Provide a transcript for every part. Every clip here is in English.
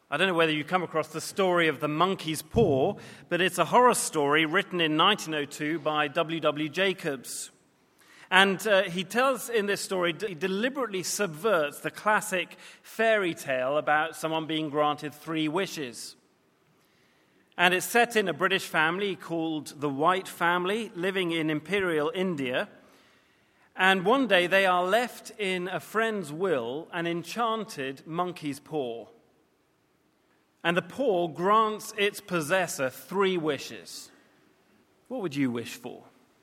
I don't know whether you come across the story of the monkey's paw, but it's a horror story written in 1902 by W.W. Jacobs. And he tells in this story, he deliberately subverts the classic fairy tale about someone being granted 3 wishes. And it's set in a British family called the White family, living in imperial India. And one day they are left in a friend's will an enchanted monkey's paw. And the paw grants its possessor 3 wishes. What would you wish for?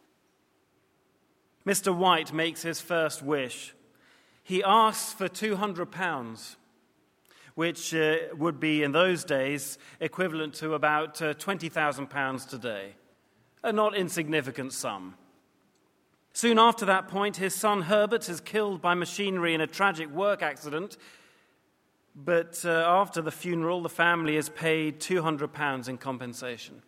Mr. White makes his first wish. He asks for £200, which would be in those days equivalent to about £20,000 today. A not insignificant sum. Soon after that point, his son Herbert is killed by machinery in a tragic work accident. But after the funeral, the family is paid £200 in compensation.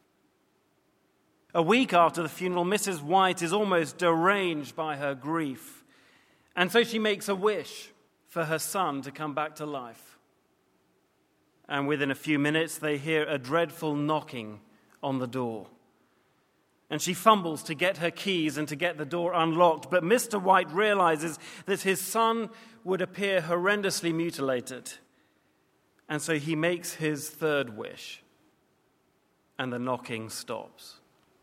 A week after the funeral, Mrs. White is almost deranged by her grief. And so she makes a wish for her son to come back to life. And within a few minutes, they hear a dreadful knocking on the door. And she fumbles to get her keys and to get the door unlocked. But Mr. White realizes that his son would appear horrendously mutilated. And so he makes his third wish. And the knocking stops.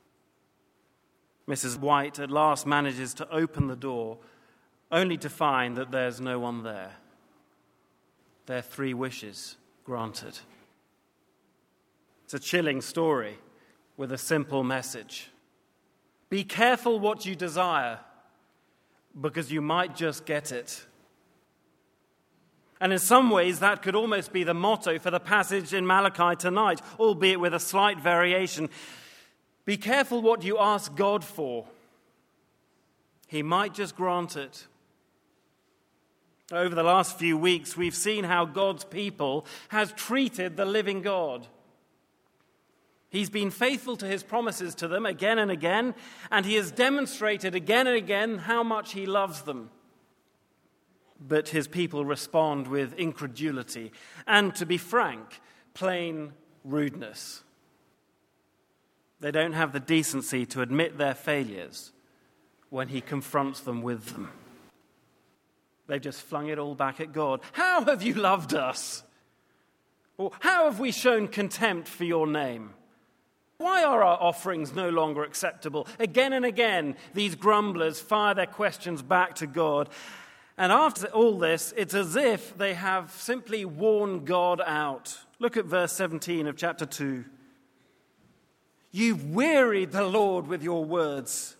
Mrs. White at last manages to open the door, only to find that there's no one there. Their 3 wishes granted. It's a chilling story with a simple message. Be careful what you desire, because you might just get it. And in some ways, that could almost be the motto for the passage in Malachi tonight, albeit with a slight variation. Be careful what you ask God for. He might just grant it. Over the last few weeks, we've seen how God's people has treated the living God. He's been faithful to his promises to them again and again, and he has demonstrated again and again how much he loves them. But his people respond with incredulity and, to be frank, plain rudeness. They don't have the decency to admit their failures when he confronts them with them. They've just flung it all back at God. How have you loved us? Or how have we shown contempt for your name? Why are our offerings no longer acceptable? Again and again, these grumblers fire their questions back to God. And after all this, it's as if they have simply worn God out. Look at verse 17 of chapter 2. You've wearied the Lord with your words.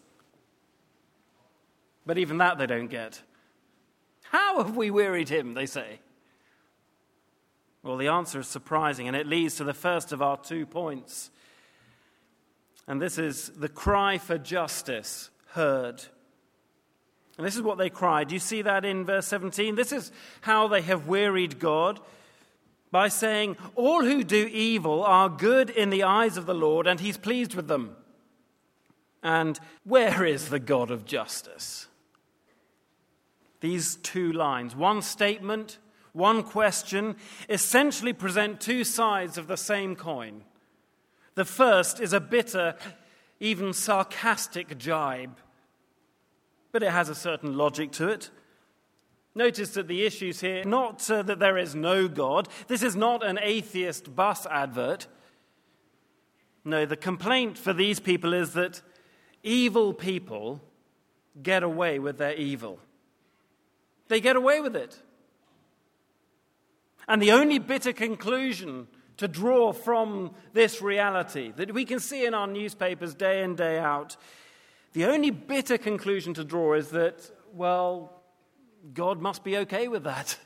But even that they don't get. How have we wearied him, they say? Well, the answer is surprising, and it leads to the first of our 2 points. And this is the cry for justice heard. And this is what they cried. Do you see that in verse 17? This is how they have wearied God, by saying, all who do evil are good in the eyes of the Lord, and he's pleased with them. And where is the God of justice? These 2 lines, one statement, one question, essentially present 2 sides of the same coin. The first is a bitter, even sarcastic jibe, but it has a certain logic to it. Notice that the issues here, not that there is no God. This is not an atheist bus advert. No, the complaint for these people is that evil people get away with their evil. They get away with it. And the only bitter conclusion to draw from this reality that we can see in our newspapers day in, day out, the only bitter conclusion to draw is that, well, God must be okay with that.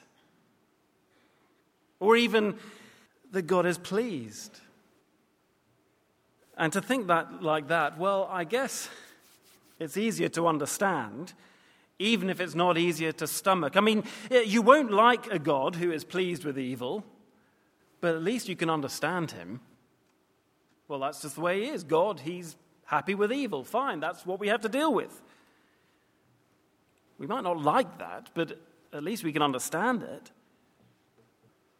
Or even that God is pleased. And to think that like that, well, I guess it's easier to understand, even if it's not easier to stomach. I mean, you won't like a God who is pleased with evil, but at least you can understand him. Well, that's just the way he is. God, he's happy with evil. Fine, that's what we have to deal with. We might not like that, but at least we can understand it.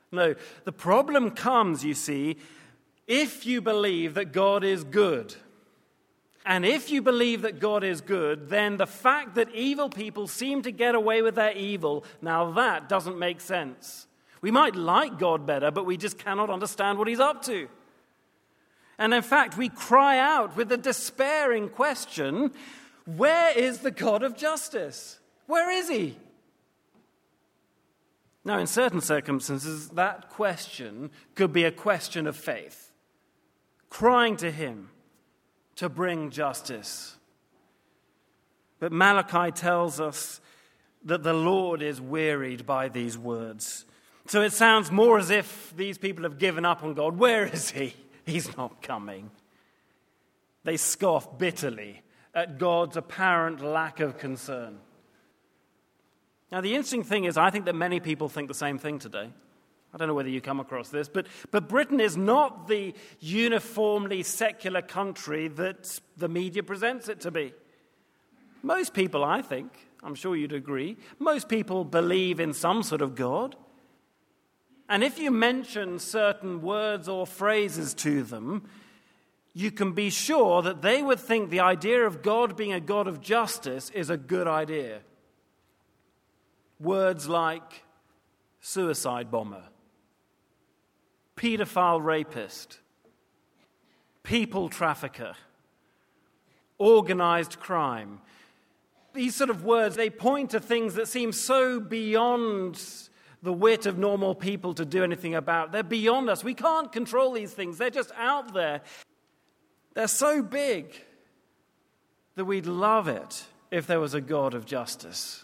No, the problem comes, you see, if you believe that God is good. And if you believe that God is good, then the fact that evil people seem to get away with their evil, now that doesn't make sense. We might like God better, but we just cannot understand what he's up to. And in fact, we cry out with the despairing question, where is the God of justice? Where is he? Now, in certain circumstances, that question could be a question of faith, crying to him to bring justice. But Malachi tells us that the Lord is wearied by these words. So it sounds more as if these people have given up on God. Where is he? He's not coming. They scoff bitterly at God's apparent lack of concern. Now, the interesting thing is, I think that many people think the same thing today. I don't know whether you come across this, but Britain is not the uniformly secular country that the media presents it to be. Most people, I think, I'm sure you'd agree, most people believe in some sort of God. And if you mention certain words or phrases to them, you can be sure that they would think the idea of God being a God of justice is a good idea. Words like suicide bomber, pedophile rapist, people trafficker, organized crime. These sort of words, they point to things that seem so beyond the wit of normal people to do anything about. They're beyond us. We can't control these things. They're just out there. They're so big that we'd love it if there was a God of justice.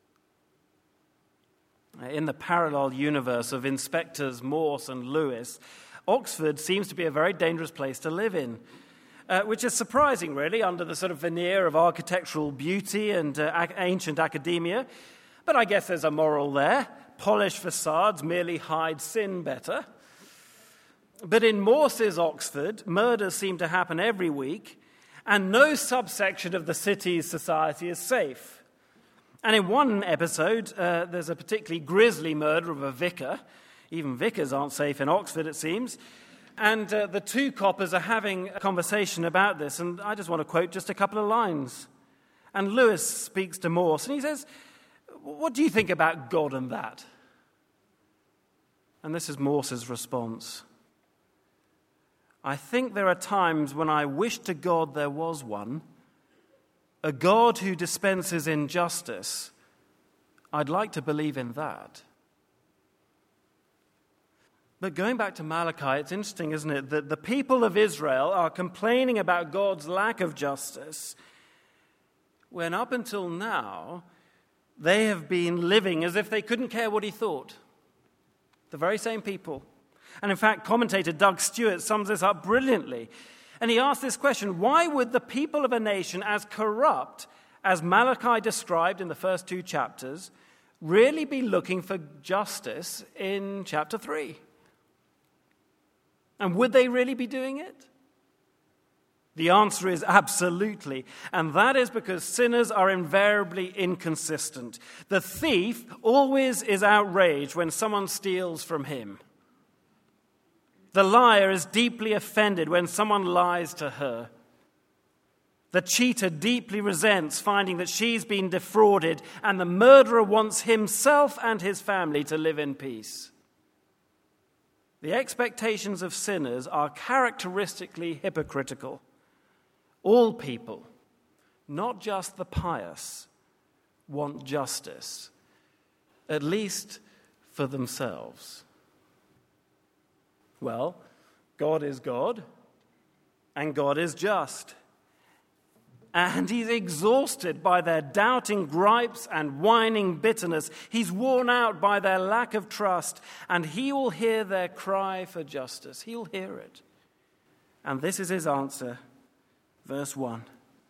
In the parallel universe of Inspectors Morse and Lewis, Oxford seems to be a very dangerous place to live in, which is surprising, really, under the sort of veneer of architectural beauty and ancient academia. But I guess there's a moral there. Polished facades merely hide sin better. But in Morse's Oxford, murders seem to happen every week, and no subsection of the city's society is safe. And in one episode, there's a particularly grisly murder of a vicar. Even vicars aren't safe in Oxford, it seems. And the two coppers are having a conversation about this, and I just want to quote just a couple of lines. And Lewis speaks to Morse, and he says, "What do you think about God and that?" And this is Morse's response. "I think there are times when I wish to God there was one, a God who dispenses injustice. I'd like to believe in that." But going back to Malachi, it's interesting, isn't it, that the people of Israel are complaining about God's lack of justice, when up until now, they have been living as if they couldn't care what he thought. The very same people. And in fact, commentator Doug Stewart sums this up brilliantly. And he asks this question: why would the people of a nation as corrupt as Malachi described in the first two chapters really be looking for justice in chapter 3? And would they really be doing it? The answer is absolutely. And that is because sinners are invariably inconsistent. The thief always is outraged when someone steals from him. The liar is deeply offended when someone lies to her. The cheater deeply resents finding that she's been defrauded, and the murderer wants himself and his family to live in peace. The expectations of sinners are characteristically hypocritical. All people, not just the pious, want justice, at least for themselves. Well, God is God, and God is just. And he's exhausted by their doubting gripes and whining bitterness. He's worn out by their lack of trust, and he will hear their cry for justice. He'll hear it. And this is his answer. Verse 1.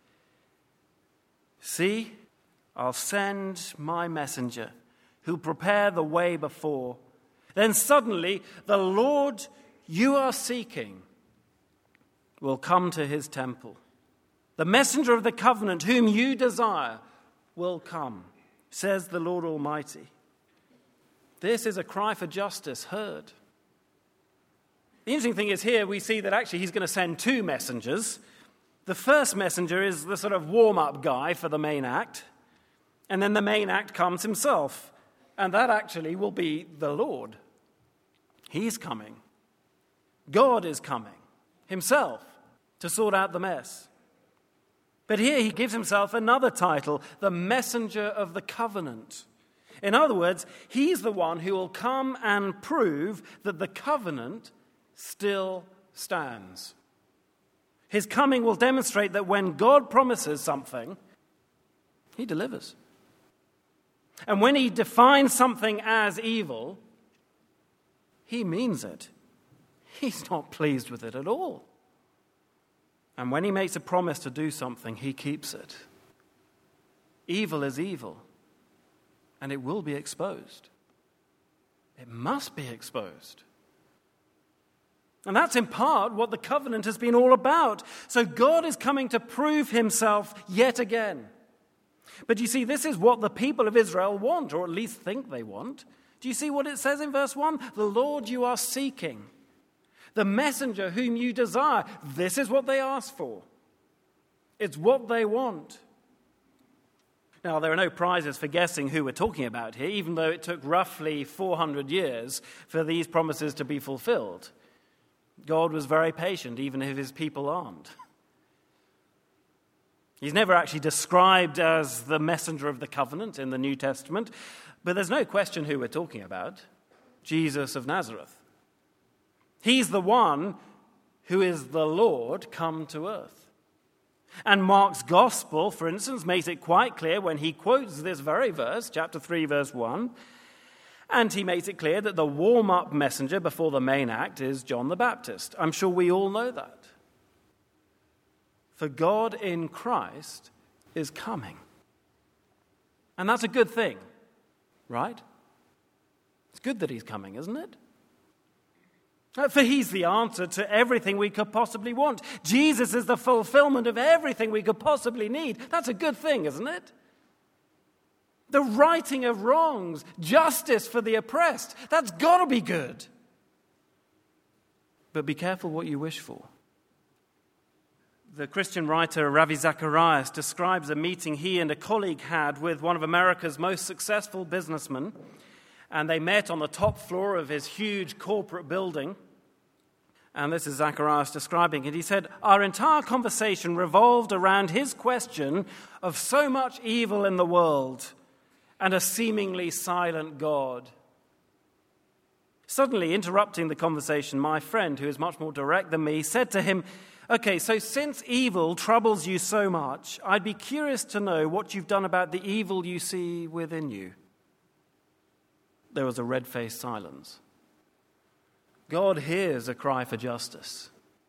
"See, I'll send my messenger, who'll prepare the way before. Then suddenly the Lord you are seeking will come to his temple. The messenger of the covenant whom you desire will come, says the Lord Almighty." This is a cry for justice heard. The interesting thing is here we see that actually he's going to send two messengers. The first messenger is the sort of warm-up guy for the main act, and then the main act comes himself, and that actually will be the Lord. He's coming. God is coming himself to sort out the mess. But here he gives himself another title, the messenger of the covenant. In other words, he's the one who will come and prove that the covenant still stands. His coming will demonstrate that when God promises something, he delivers. And when he defines something as evil, he means it. He's not pleased with it at all. And when he makes a promise to do something, he keeps it. Evil is evil, and it will be exposed. It must be exposed. And that's in part what the covenant has been all about. So God is coming to prove himself yet again. But you see, this is what the people of Israel want, or at least think they want. Do you see what it says in verse 1? The Lord you are seeking, the messenger whom you desire. This is what they ask for. It's what they want. Now, there are no prizes for guessing who we're talking about here, even though it took roughly 400 years for these promises to be fulfilled. God was very patient, even if his people aren't. He's never actually described as the messenger of the covenant in the New Testament, but there's no question who we're talking about: Jesus of Nazareth. He's the one who is the Lord come to earth. And Mark's gospel, for instance, makes it quite clear when he quotes this very verse, chapter 3, verse 1, and he makes it clear that the warm-up messenger before the main act is John the Baptist. I'm sure we all know that. For God in Christ is coming. And that's a good thing, right? It's good that he's coming, isn't it? For he's the answer to everything we could possibly want. Jesus is the fulfillment of everything we could possibly need. That's a good thing, isn't it? The righting of wrongs, justice for the oppressed, that's got to be good. But be careful what you wish for. The Christian writer Ravi Zacharias describes a meeting he and a colleague had with one of America's most successful businessmen, and they met on the top floor of his huge corporate building. And this is Zacharias describing it. He said, "Our entire conversation revolved around his question of so much evil in the world and a seemingly silent God." Suddenly interrupting the conversation, my friend, who is much more direct than me, said to him, "Okay, so since evil troubles you so much, I'd be curious to know what you've done about the evil you see within you." There was a red-faced silence. God hears a cry for justice.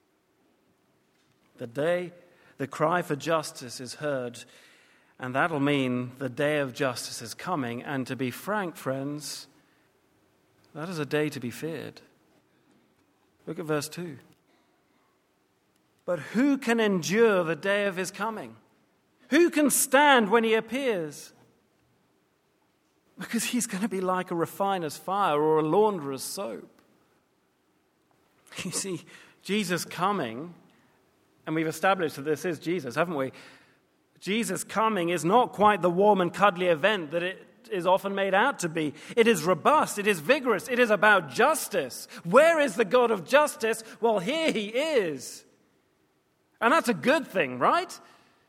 The day the cry for justice is heard, and that'll mean the day of justice is coming. And to be frank, friends, that is a day to be feared. Look at verse 2. But who can endure the day of his coming? Who can stand when he appears? Because he's going to be like a refiner's fire or a launderer's soap. You see, Jesus coming, and we've established that this is Jesus, haven't we? Jesus coming is not quite the warm and cuddly event that it is often made out to be. It is robust, it is vigorous, it is about justice. Where is the God of justice? Well, here he is. And that's a good thing, right?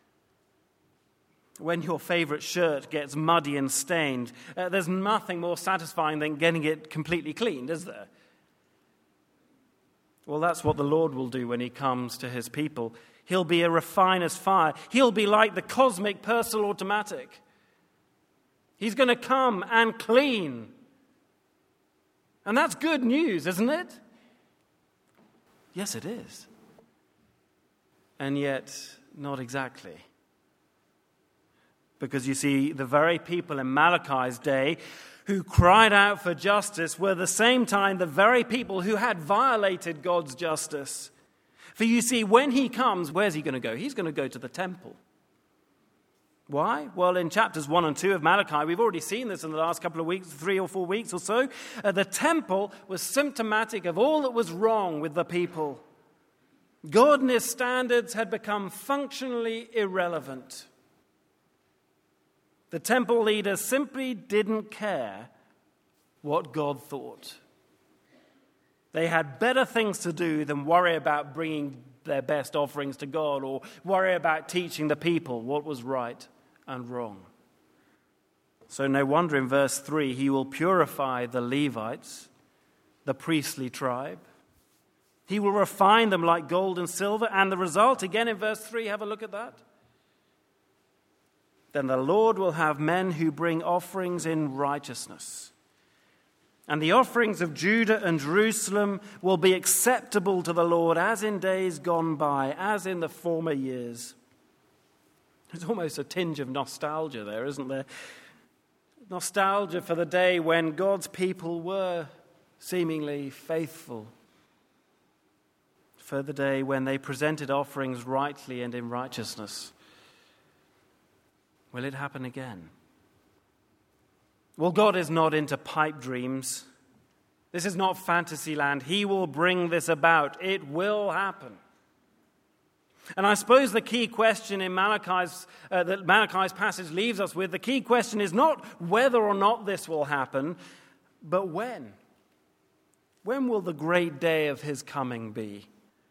When your favorite shirt gets muddy and stained, there's nothing more satisfying than getting it completely cleaned, is there? Well, that's what the Lord will do when he comes to his people. He'll be a refiner's fire. He'll be like the cosmic Purcell automatic. He's going to come and clean. And that's good news, isn't it? Yes, it is. And yet, not exactly. Because you see, the very people in Malachi's day who cried out for justice were at the same time the very people who had violated God's justice. For you see, when he comes, where's he going to go? He's going to go to the temple. Why? Well, in chapters 1 and 2 of Malachi, we've already seen this in the last couple of weeks, 3 or 4 weeks or so. The temple was symptomatic of all that was wrong with the people. God and his standards had become functionally irrelevant. The temple leaders simply didn't care what God thought. They had better things to do than worry about bringing their best offerings to God or worry about teaching the people what was right and wrong. So no wonder in verse 3, he will purify the Levites, the priestly tribe. He will refine them like gold and silver. And the result, again in verse 3, have a look at that. Then the Lord will have men who bring offerings in righteousness. And the offerings of Judah and Jerusalem will be acceptable to the Lord as in days gone by, as in the former years. There's almost a tinge of nostalgia there, isn't there? Nostalgia for the day when God's people were seemingly faithful. For the day when they presented offerings rightly and in righteousness. Will it happen again? Well, God is not into pipe dreams. This is not fantasy land. He will bring this about. It will happen. And I suppose the key question in that Malachi's passage leaves us with, the key question is not whether or not this will happen, but when. When will the great day of his coming be?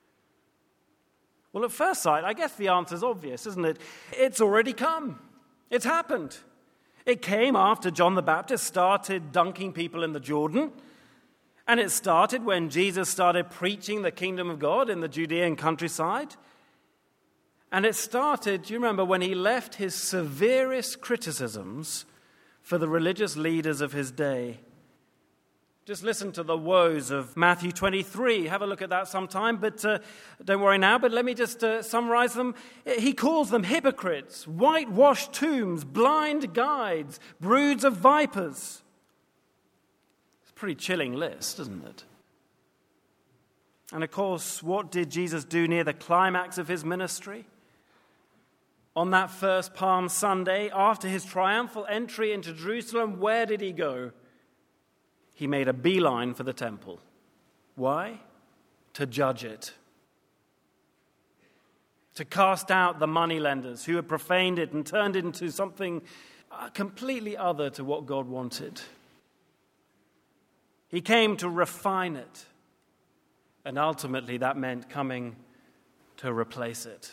Well, at first sight, I guess the answer is obvious, isn't it? It's already come. It's happened. It came after John the Baptist started dunking people in the Jordan. And it started when Jesus started preaching the kingdom of God in the Judean countryside. And it started, do you remember, when he left his severest criticisms for the religious leaders of his day. Just listen to the woes of Matthew 23. Have a look at that sometime, but don't worry now. But let me just summarize them. He calls them hypocrites, whitewashed tombs, blind guides, broods of vipers. It's a pretty chilling list, isn't it? And of course, what did Jesus do near the climax of his ministry? On that first Palm Sunday, after his triumphal entry into Jerusalem, where did he go? He made a beeline for the temple. Why? To judge it. To cast out the moneylenders who had profaned it and turned it into something completely other to what God wanted. He came to refine it. And ultimately that meant coming to replace it.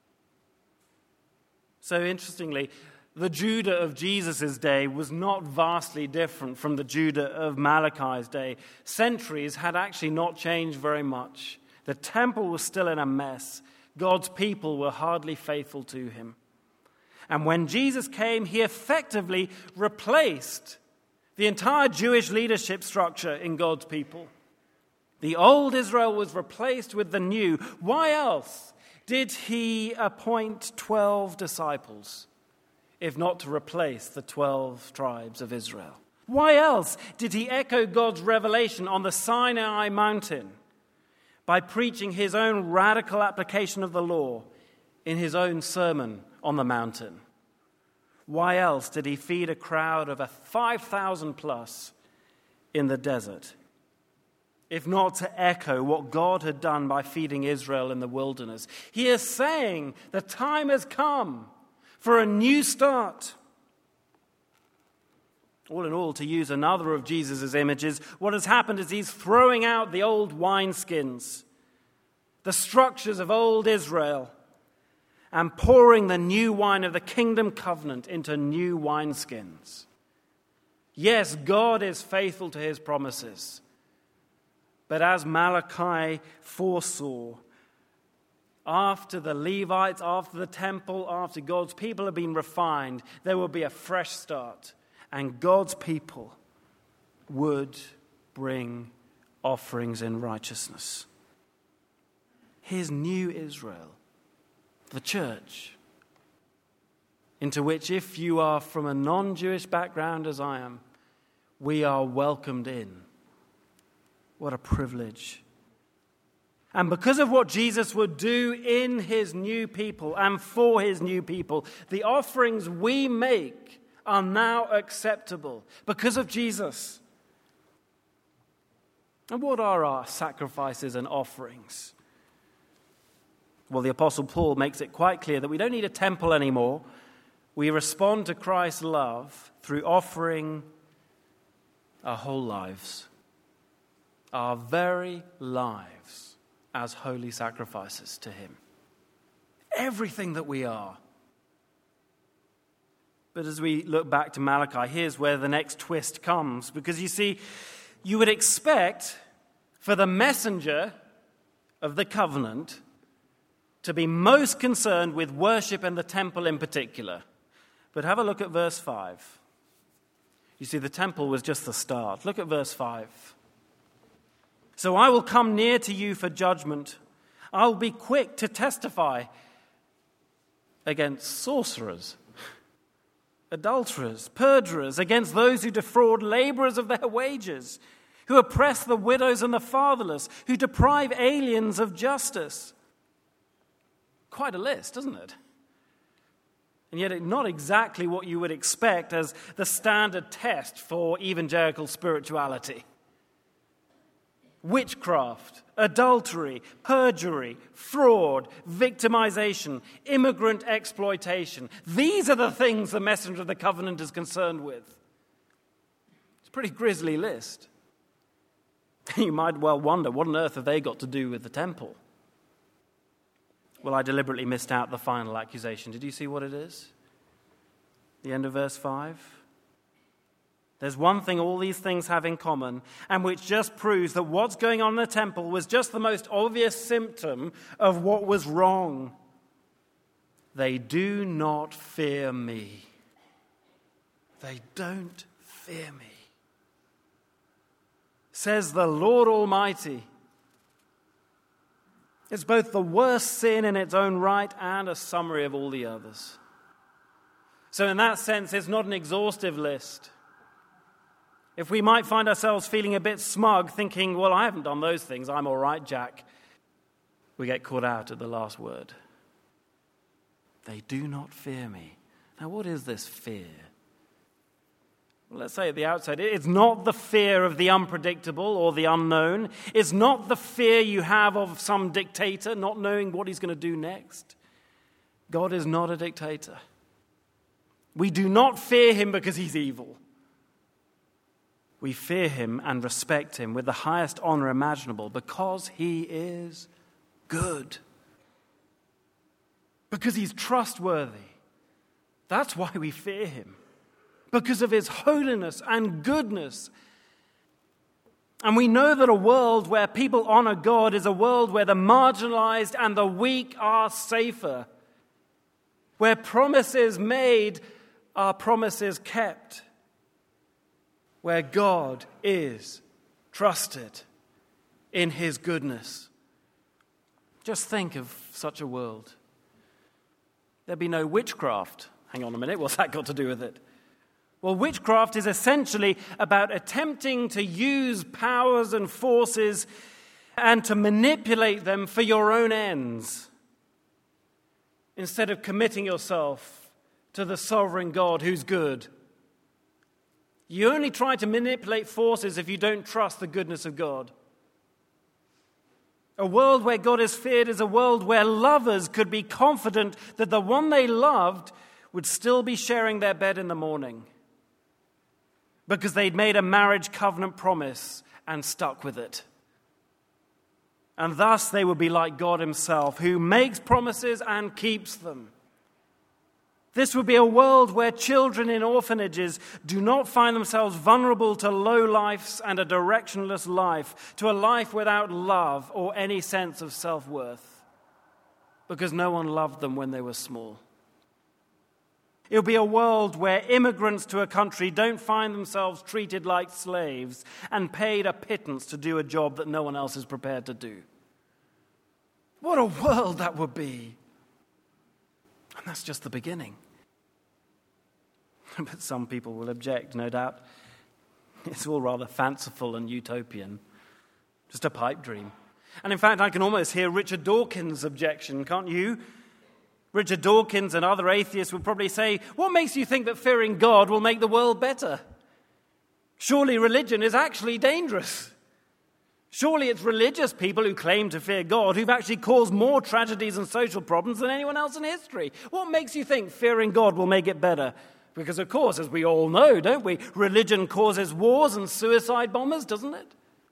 So interestingly, the Judah of Jesus' day was not vastly different from the Judah of Malachi's day. Centuries had actually not changed very much. The temple was still in a mess. God's people were hardly faithful to him. And when Jesus came, he effectively replaced the entire Jewish leadership structure in God's people. The old Israel was replaced with the new. Why else did he appoint 12 disciples, if not to replace the 12 tribes of Israel? Why else did he echo God's revelation on the Sinai mountain by preaching his own radical application of the law in his own sermon on the mountain? Why else did he feed a crowd of 5,000 plus in the desert, if not to echo what God had done by feeding Israel in the wilderness? He is saying the time has come for a new start. All in all, to use another of Jesus' images, what has happened is he's throwing out the old wineskins, the structures of old Israel, and pouring the new wine of the kingdom covenant into new wineskins. Yes, God is faithful to his promises. But as Malachi foresaw, after the Levites, after the temple, after God's people have been refined, there will be a fresh start. And God's people would bring offerings in righteousness. His new Israel, the church, into which, if you are from a non-Jewish background as I am, we are welcomed in. What a privilege. And because of what Jesus would do in his new people and for his new people, the offerings we make are now acceptable because of Jesus. And what are our sacrifices and offerings? Well, the Apostle Paul makes it quite clear that we don't need a temple anymore. We respond to Christ's love through offering our whole lives, our very lives, as holy sacrifices to him. Everything that we are. But as we look back to Malachi, here's where the next twist comes. Because you see, you would expect for the messenger of the covenant to be most concerned with worship and the temple in particular. But have a look at verse 5. You see, the temple was just the start. Look at verse 5. So I will come near to you for judgment. I will be quick to testify against sorcerers, adulterers, perjurers, against those who defraud laborers of their wages, who oppress the widows and the fatherless, who deprive aliens of justice. Quite a list, isn't it? And yet not exactly what you would expect as the standard test for evangelical spirituality. Witchcraft, adultery, perjury, fraud, victimization, immigrant exploitation. These are the things the messenger of the covenant is concerned with. It's a pretty grisly list. You might well wonder, what on earth have they got to do with the temple? Well, I deliberately missed out the final accusation. Did you see what it is? The end of verse 5. There's one thing all these things have in common, and which just proves that what's going on in the temple was just the most obvious symptom of what was wrong. They do not fear me. They don't fear me, says the Lord Almighty. It's both the worst sin in its own right and a summary of all the others. So in that sense, it's not an exhaustive list. If we might find ourselves feeling a bit smug, thinking, well, I haven't done those things, I'm all right, Jack, we get caught out at the last word. They do not fear me. Now, what is this fear? Well, let's say at the outset, it's not the fear of the unpredictable or the unknown. It's not the fear you have of some dictator not knowing what he's going to do next. God is not a dictator. We do not fear him because he's evil. We fear him and respect him with the highest honor imaginable because he is good. Because he's trustworthy. That's why we fear him. Because of his holiness and goodness. And we know that a world where people honor God is a world where the marginalized and the weak are safer. Where promises made are promises kept. Where God is trusted in his goodness. Just think of such a world. There'd be no witchcraft. Hang on a minute, what's that got to do with it? Well, witchcraft is essentially about attempting to use powers and forces and to manipulate them for your own ends, instead of committing yourself to the sovereign God who's good. You only try to manipulate forces if you don't trust the goodness of God. A world where God is feared is a world where lovers could be confident that the one they loved would still be sharing their bed in the morning because they'd made a marriage covenant promise and stuck with it. And thus they would be like God himself, who makes promises and keeps them. This would be a world where children in orphanages do not find themselves vulnerable to low lives and a directionless life, to a life without love or any sense of self-worth, because no one loved them when they were small. It will be a world where immigrants to a country don't find themselves treated like slaves and paid a pittance to do a job that no one else is prepared to do. What a world that would be! And that's just the beginning. But some people will object, no doubt. It's all rather fanciful and utopian. Just a pipe dream. And in fact, I can almost hear Richard Dawkins' objection, can't you? Richard Dawkins and other atheists would probably say, what makes you think that fearing God will make the world better? Surely religion is actually dangerous. Surely it's religious people who claim to fear God who've actually caused more tragedies and social problems than anyone else in history. What makes you think fearing God will make it better? Because, of course, as we all know, don't we, religion causes wars and suicide bombers, doesn't it?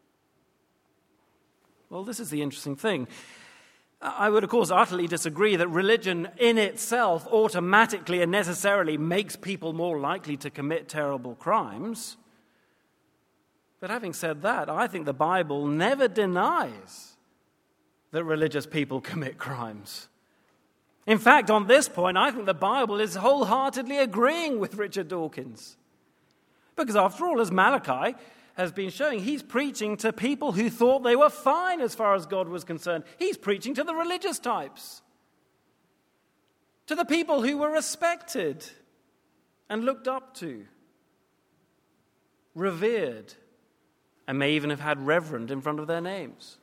Well, this is the interesting thing. I would, of course, utterly disagree that religion in itself automatically and necessarily makes people more likely to commit terrible crimes. But having said that, I think the Bible never denies that religious people commit crimes. In fact, on this point, I think the Bible is wholeheartedly agreeing with Richard Dawkins. Because after all, as Malachi has been showing, he's preaching to people who thought they were fine as far as God was concerned. He's preaching to the religious types, to the people who were respected and looked up to, revered, and may even have had reverend in front of their names.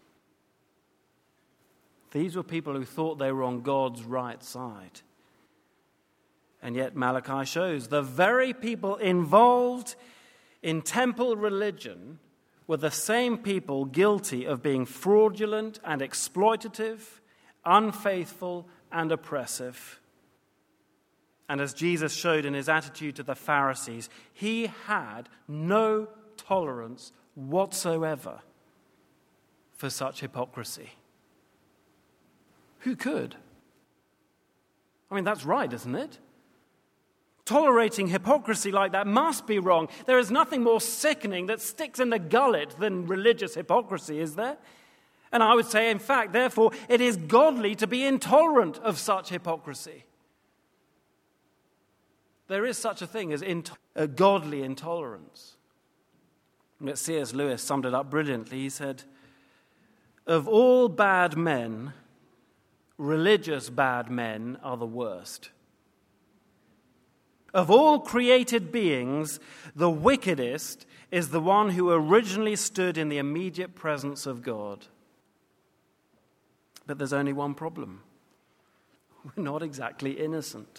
These were people who thought they were on God's right side. And yet Malachi shows the very people involved in temple religion were the same people guilty of being fraudulent and exploitative, unfaithful and oppressive. And as Jesus showed in his attitude to the Pharisees, he had no tolerance whatsoever for such hypocrisy. Who could? I mean, that's right, isn't it? Tolerating hypocrisy like that must be wrong. There is nothing more sickening that sticks in the gullet than religious hypocrisy, is there? And I would say, in fact, therefore, it is godly to be intolerant of such hypocrisy. There is such a thing as godly intolerance. And C.S. Lewis summed it up brilliantly. He said, "Of all bad men, religious bad men are the worst. Of all created beings, the wickedest is the one who originally stood in the immediate presence of God." But there's only one problem. We're not exactly innocent.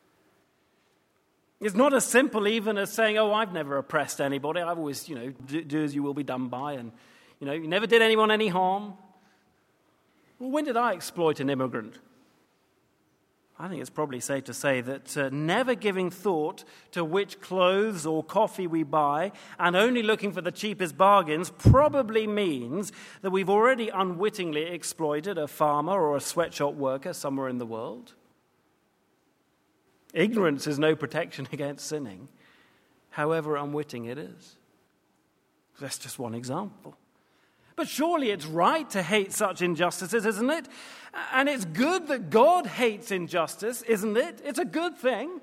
It's not as simple even as saying, oh, I've never oppressed anybody. I've always, do as you will be done by. And, you never did anyone any harm. Well, when did I exploit an immigrant? I think it's probably safe to say that never giving thought to which clothes or coffee we buy and only looking for the cheapest bargains probably means that we've already unwittingly exploited a farmer or a sweatshop worker somewhere in the world. Ignorance is no protection against sinning, however unwitting it is. That's just one example. But surely it's right to hate such injustices, isn't it? And it's good that God hates injustice, isn't it? It's a good thing.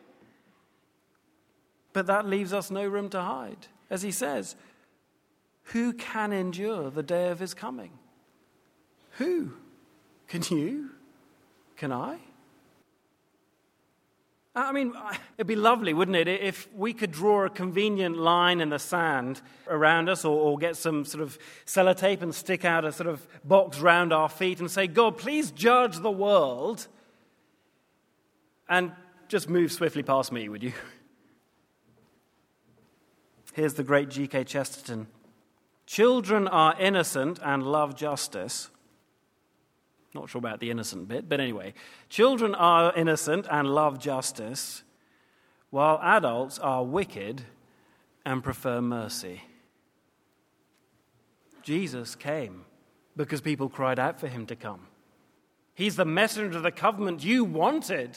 But that leaves us no room to hide. As he says, who can endure the day of his coming? Who? Can you? Can I? I mean, it'd be lovely, wouldn't it, if we could draw a convenient line in the sand around us or get some sort of sellotape and stick out a sort of box round our feet and say, God, please judge the world, and just move swiftly past me, would you? Here's the great G.K. Chesterton. Children are innocent and love justice. Not sure about the innocent bit, but anyway. Children are innocent and love justice, while adults are wicked and prefer mercy. Jesus came because people cried out for him to come. He's the messenger of the covenant you wanted.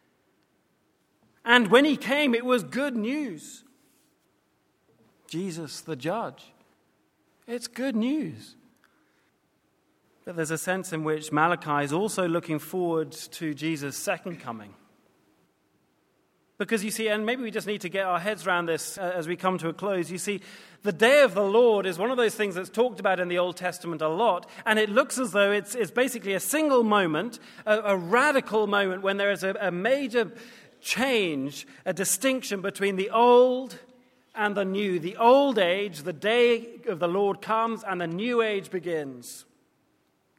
And when he came, it was good news. Jesus, the judge. It's good news. But there's a sense in which Malachi is also looking forward to Jesus' second coming. Because you see, and maybe we just need to get our heads around this as we come to a close. You see, the day of the Lord is one of those things that's talked about in the Old Testament a lot, and it looks as though it's basically a single moment, a radical moment when there is a major change, a distinction between the old and the new. The old age, the day of the Lord comes, and the new age begins.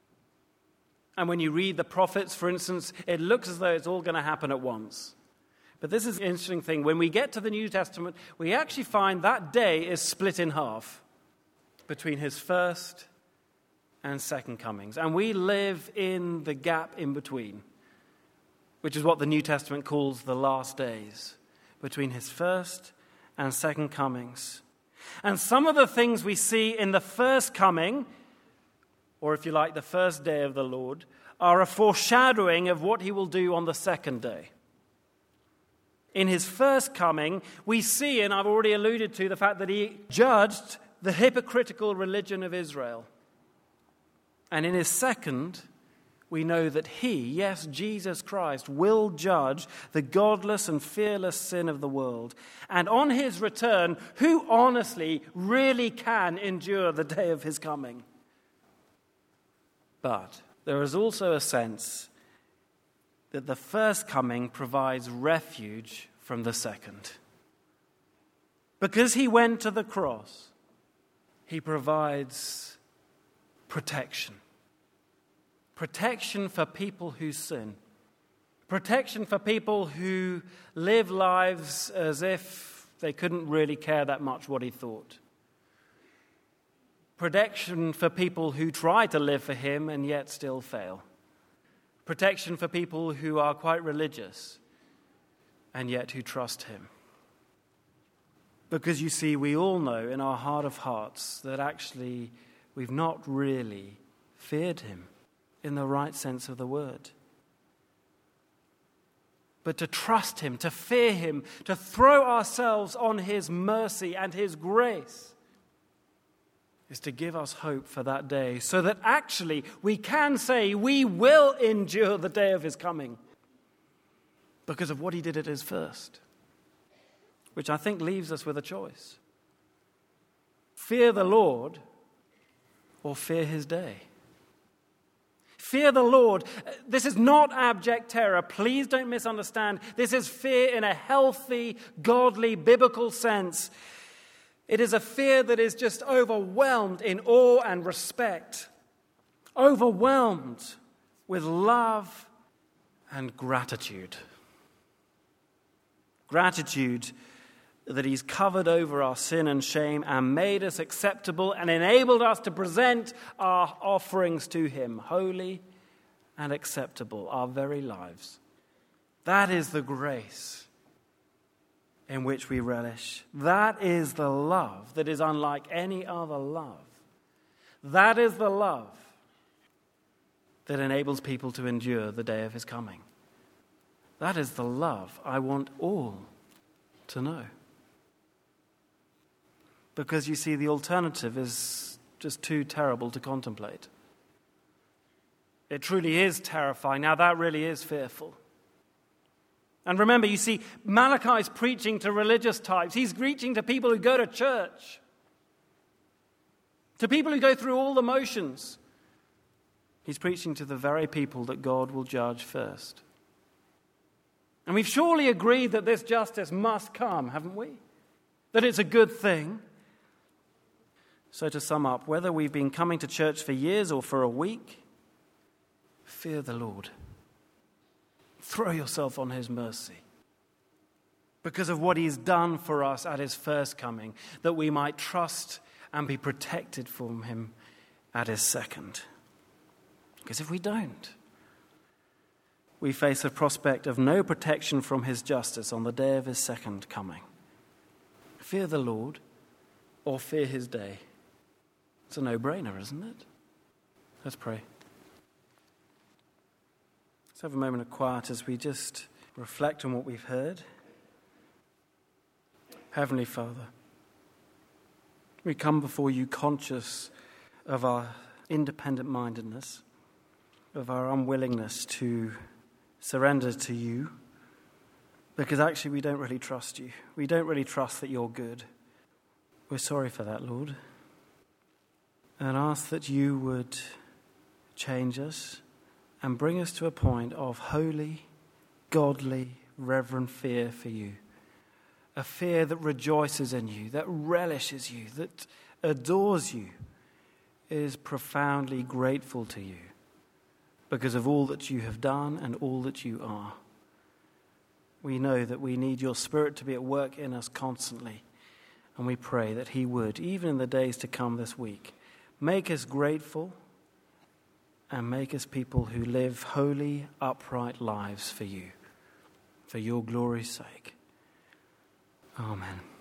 And when you read the prophets, for instance, it looks as though it's all going to happen at once. But this is an interesting thing. When we get to the New Testament, we actually find that day is split in half between his first and second comings. And we live in the gap in between, which is what the New Testament calls the last days, between his first and second comings. And some of the things we see in the first coming, or if you like, the first day of the Lord, are a foreshadowing of what he will do on the second day. In his first coming, we see, and I've already alluded to, the fact that he judged the hypocritical religion of Israel. And in his second, we know that he, yes, Jesus Christ, will judge the godless and fearless sin of the world. And on his return, who honestly really can endure the day of his coming? But there is also a sense that the first coming provides refuge from the second. Because he went to the cross, he provides protection. Protection for people who sin. Protection for people who live lives as if they couldn't really care that much what he thought. Protection for people who try to live for him and yet still fail. Protection for people who are quite religious and yet who trust him. Because you see, we all know in our heart of hearts that actually we've not really feared him in the right sense of the word. But to trust him, to fear him, to throw ourselves on his mercy and his grace is to give us hope for that day, so that actually we can say we will endure the day of his coming because of what he did at his first, which I think leaves us with a choice. Fear the Lord or fear his day. Fear the Lord. This is not abject terror. Please don't misunderstand. This is fear in a healthy, godly, biblical sense. It is a fear that is just overwhelmed in awe and respect, overwhelmed with love and gratitude. Gratitude that he's covered over our sin and shame and made us acceptable and enabled us to present our offerings to him, holy and acceptable, our very lives. That is the grace in which we relish. That is the love that is unlike any other love. That is the love that enables people to endure the day of his coming. That is the love I want all to know. Because you see, the alternative is just too terrible to contemplate. It truly is terrifying. Now, that really is fearful. And remember, you see, Malachi's preaching to religious types. He's preaching to people who go to church, to people who go through all the motions. He's preaching to the very people that God will judge first. And we've surely agreed that this justice must come, haven't we? That it's a good thing. So to sum up, whether we've been coming to church for years or for a week, fear the Lord. Throw yourself on his mercy because of what he's done for us at his first coming, that we might trust and be protected from him at his second. Because if we don't, we face a prospect of no protection from his justice on the day of his second coming. Fear the Lord or fear his day. It's a no-brainer, isn't it? Let's pray. Let's have a moment of quiet as we just reflect on what we've heard. Heavenly Father, we come before you conscious of our independent-mindedness, of our unwillingness to surrender to you, because actually we don't really trust you. We don't really trust that you're good. We're sorry for that, Lord, and ask that you would change us and bring us to a point of holy, godly, reverent fear for you. A fear that rejoices in you, that relishes you, that adores you, is profoundly grateful to you. because of all that you have done and all that you are. We know that we need your Spirit to be at work in us constantly, and we pray that he would, even in the days to come this week, make us grateful and make us people who live holy, upright lives for you, for your glory's sake. Amen.